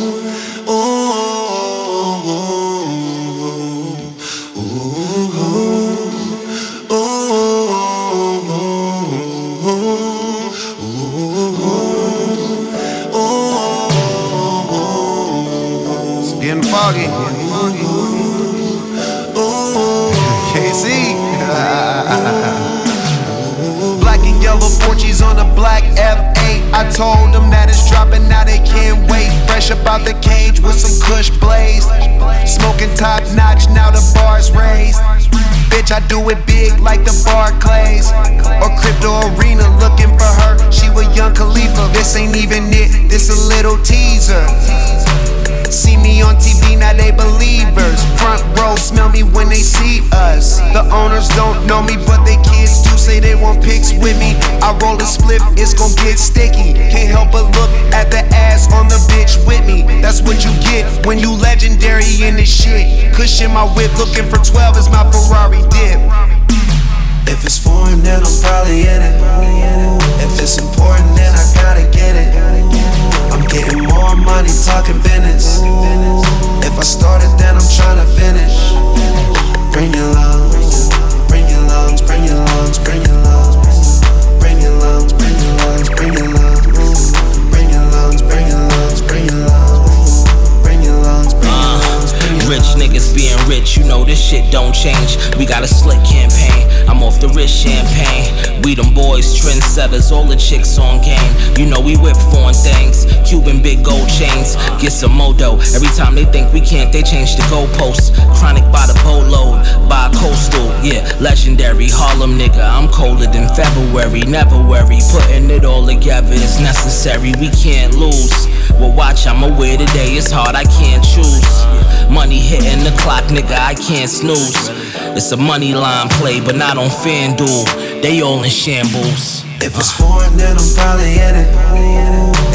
Getting foggy. KC. Black and yellow Porches on a black F8. I told them that it's dropping, now they can't wait. Fresh up out the cage with some Kush blazed. Smoking top notch, now the bar's raised. Bitch, I do it big like the Barclays or Crypto Arena, looking for her. She was young Khalifa. This ain't even it, this a little teaser. See me on TV, now they believers. Front row smell me when they see us. The owners don't know me, but they kids do say they want pics with me. I roll a split, it's gon' get sticky. Can't help but look at the ass on the bitch with me. That's what you get when you legendary in this shit. Cushion my whip, looking for 12 is my Ferrari dip. If it's foreign, then I'm probably in it. If it's important, then I gotta get it. I'm getting more money, talking business. If I started, then I'm tryna finish. Bring your lungs, bring your lungs, bring your lungs, bring your lungs, bring your lungs, bring your lungs, bring your lungs, bring your lungs, bring your lungs, bring your lungs, bring your lungs, bring your lungs, bring your lungs. Rich niggas being rich, you know this shit don't change. We got a slick campaign, I'm off the wrist champagne. We them boys, trendsetters, all the chicks on game. You know we whip foreign things, Cuban big gold chains. Get some modo, every time they think we can't, they change the goalposts. Chronic by the boatload, by coastal, yeah, legendary Harlem nigga. I'm colder than February, never worry. Putting it all together is necessary, we can't lose. Well watch, I'm aware today, it's hard, I can't choose. Money hitting the clock, nigga, I can't snooze. It's a money line play, but not on FanDuel. They all in shambles. If it's foreign, then I'm probably in it.